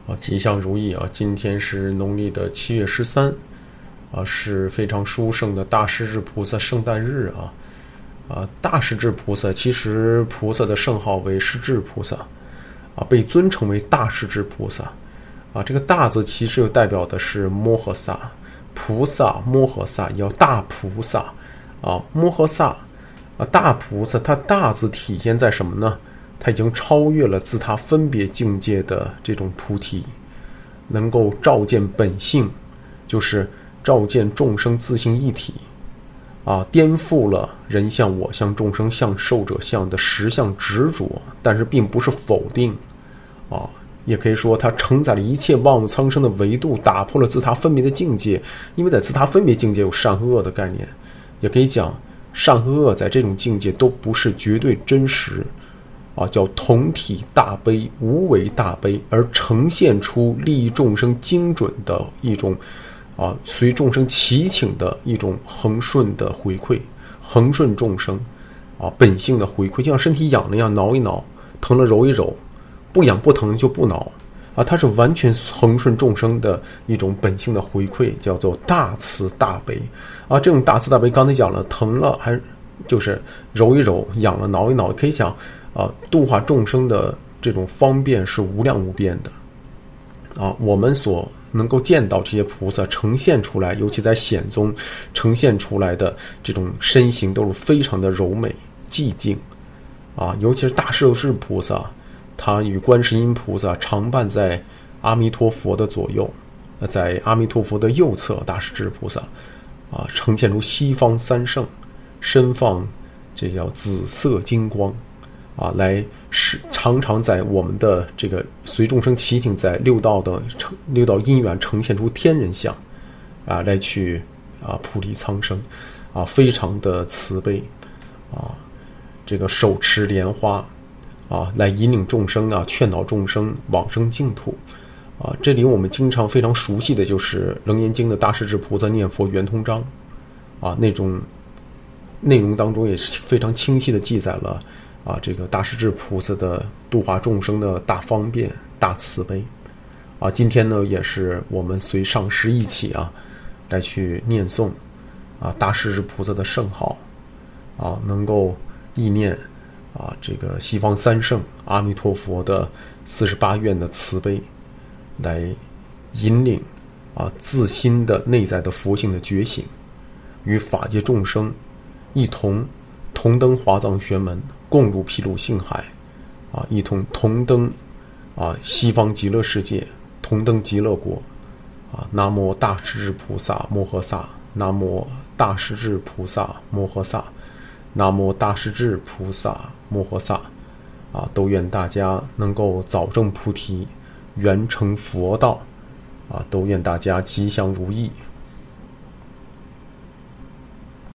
吉祥如意啊！今天是农历的7月13，是非常殊胜的大势至菩萨圣诞日啊！大势至菩萨其实菩萨的圣号为势至菩萨被尊称为大势至菩萨这个大字其实又代表的是摩诃萨，菩萨摩诃萨也叫大菩萨摩诃萨大菩萨，它大字体现在什么呢？他已经超越了自他分别境界的这种菩提，能够照见本性，就是照见众生自性一体颠覆了人相我相众生相寿者相的实相执着，但是并不是否定也可以说它承载了一切万物苍生的维度，打破了自他分别的境界。因为在自他分别境界有善和恶的概念，也可以讲善和恶在这种境界都不是绝对真实叫同体大悲，无为大悲，而呈现出利益众生精准的一种随众生祈请的一种恒顺的回馈，恒顺众生本性的回馈，就像身体痒了一样，挠一挠，疼了揉一揉，不痒不疼就不挠它是完全恒顺众生的一种本性的回馈，叫做大慈大悲这种大慈大悲刚才讲了，疼了还就是揉一揉，痒了挠一挠，可以讲度化众生的这种方便是无量无边的我们所能够见到这些菩萨呈现出来，尤其在显宗呈现出来的这种身形都是非常的柔美寂静尤其是大势至菩萨，他与观世音菩萨常伴在阿弥陀佛的左右，在阿弥陀佛的右侧，大势至菩萨呈现出西方三圣，身放这叫紫色金光来常常在我们的这个随众生祈请，在六道因缘呈现出天人相来去普利苍生非常的慈悲这个手持莲花来引领众生劝导众生往生净土这里我们经常非常熟悉的就是《楞严经》的大势至菩萨念佛圆通章那种内容当中也是非常清晰的记载了这个大势至菩萨的度化众生的大方便大慈悲今天呢也是我们随上师一起来去念诵大势至菩萨的圣号能够意念这个西方三圣阿弥陀佛的48愿的慈悲，来引领自心的内在的佛性的觉醒，与法界众生一同登华藏玄门，共入毗卢性海一同登西方极乐世界，同登极乐国南无大势至菩萨摩诃萨，南无大势至菩萨摩诃萨，南无大势至菩萨摩诃萨都愿大家能够早证菩提，圆成佛道都愿大家吉祥如意。